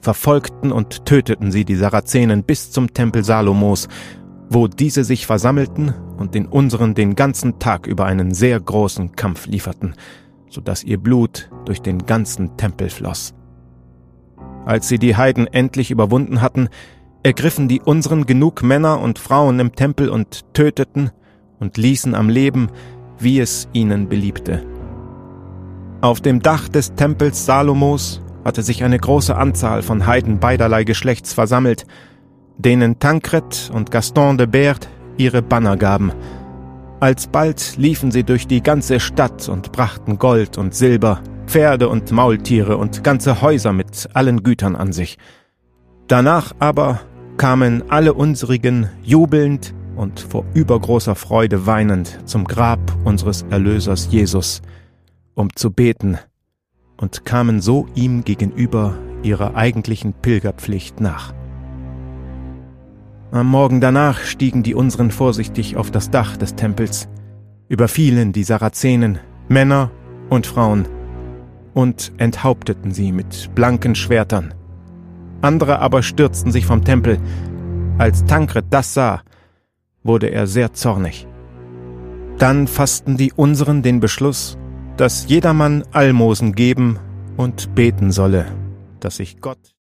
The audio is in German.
verfolgten und töteten sie die Sarazenen bis zum Tempel Salomos, wo diese sich versammelten und den unseren den ganzen Tag über einen sehr großen Kampf lieferten, so dass ihr Blut durch den ganzen Tempel floss. Als sie die Heiden endlich überwunden hatten, ergriffen die unseren genug Männer und Frauen im Tempel und töteten und ließen am Leben, wie es ihnen beliebte. Auf dem Dach des Tempels Salomos hatte sich eine große Anzahl von Heiden beiderlei Geschlechts versammelt, denen Tancred und Gaston de Berd ihre Banner gaben. Alsbald liefen sie durch die ganze Stadt und brachten Gold und Silber, Pferde und Maultiere und ganze Häuser mit allen Gütern an sich. Danach aber kamen alle unsrigen jubelnd und vor übergroßer Freude weinend zum Grab unseres Erlösers Jesus, um zu beten, und kamen so ihm gegenüber ihrer eigentlichen Pilgerpflicht nach. Am Morgen danach stiegen die unseren vorsichtig auf das Dach des Tempels, überfielen die Sarazenen, Männer und Frauen, und enthaupteten sie mit blanken Schwertern. Andere aber stürzten sich vom Tempel. Als Tancred das sah, wurde er sehr zornig. Dann fassten die unseren den Beschluss, dass jedermann Almosen geben und beten solle, dass sich Gott